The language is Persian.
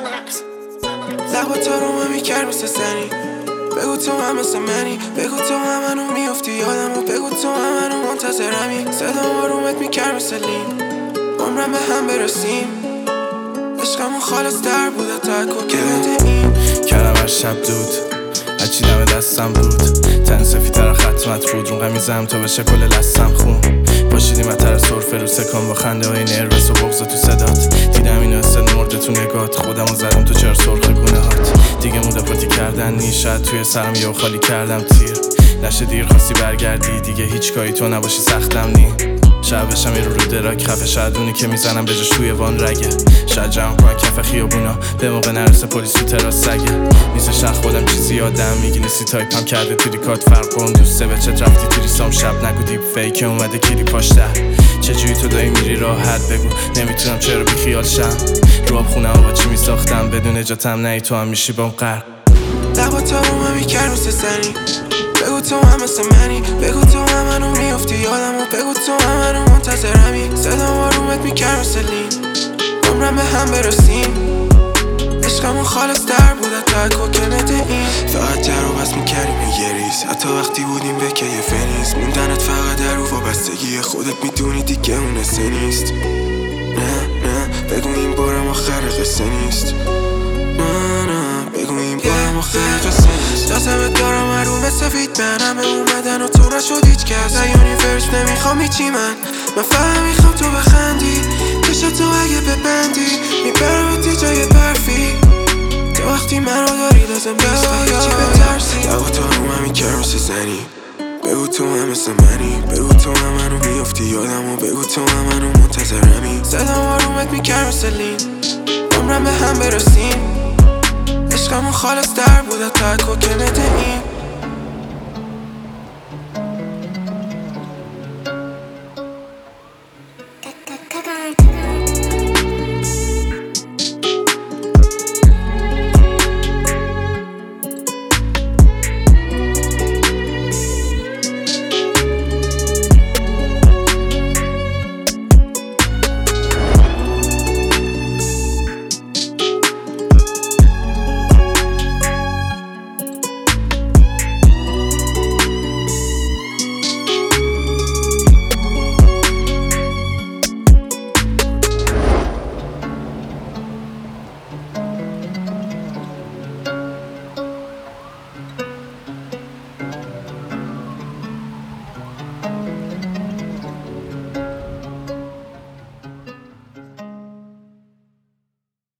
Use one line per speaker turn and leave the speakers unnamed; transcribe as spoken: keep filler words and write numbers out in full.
لبا تا رو من میکرد مثل زنی. بگو تو هم مثل منی، بگو تو هم منو میافتی یادمو، بگو تو هم منو منتظرمی. صدام آرومت میکرد مثل لین، عمرم به هم برسیم. عشقمون خالص در بوده تا کوکبت این.
کردم هر شب دود هرچی دم دستم بود، تن سفیدتر ختمت بود، رو قمیزم تا بشه کل لستم خون. باشیدیم اتر سرفه رو سکان با خنده های نروس و بغض تو صدات. دیدم اینو حسن مرده تو نگات، خودمو زدم تو چرا سرخ گونه هات. دیگه موده پاتی کردن نی، شاید توی سرم یهو خالی کردم تیر. نشه دیر خواستی برگردی دیگه هیچ کاری تو نباشی سختم نی. شاید بشم یه رو رو دراک خفه، شاید اونی که میزنم به جاش توی وان رگه. شاید جمع کنن کف خیابونا به موقع نرسه پلیس تو تراس سگه. نیست شخ خودم چیزی یادم میگی نیستی تایپم کرده توی کات فرق کن. دوسته به چت رفتی توی سام شب نگو دیپ فیک اومده کلی پاشته. چجوری تو دایی میری راحت بگو، نمیتونم چرا بی خیال شم. رو آب خونم با چی میساختم بدون اجاتم نه تو هم میشی بام غرق.
لبا تا رو من میکرد مثل زنی. بگو تو هم مثل منی، بگو تو هم منو میافتی یادمو، بگو تو هم منو منتظرمی. صدام آرومت میکرد مثل لین، عمرم به هم برسیم. عشقمون خالص در بوده تا کوکبت این. فقط در رو بس میکردیم یه ریز، حتی وقتی بودیم به کیف نیست. موندنت فقط در رو وابستگی خودت میدونی دیگه اون حسه نیست. نه نه بگو این بارم آخر قصه نیست. نه نه بگو این بارم آخر قصه نیست. لازمت دارم هر سفید به همه اومدن و تو نشد هیچ کس. زیانی فرش نمیخوام هیچی من من فقط میخوام تو بخندی. کشت تو اگه ببندی میبرمت یه جای برفی. تو وقتی منو داری لازم نیست هیچی بترسی. لبا تا رو من میکرد مثل زنی. بگو تو هم مثل منی، بگو تو هم منو میافتی یادمو، بگو تو هم منو منتظرمی. صدام آرومت میکرد مثل لین، عمرم به هم برسیم. عشقمون خالص در بوده تا کوکبت این.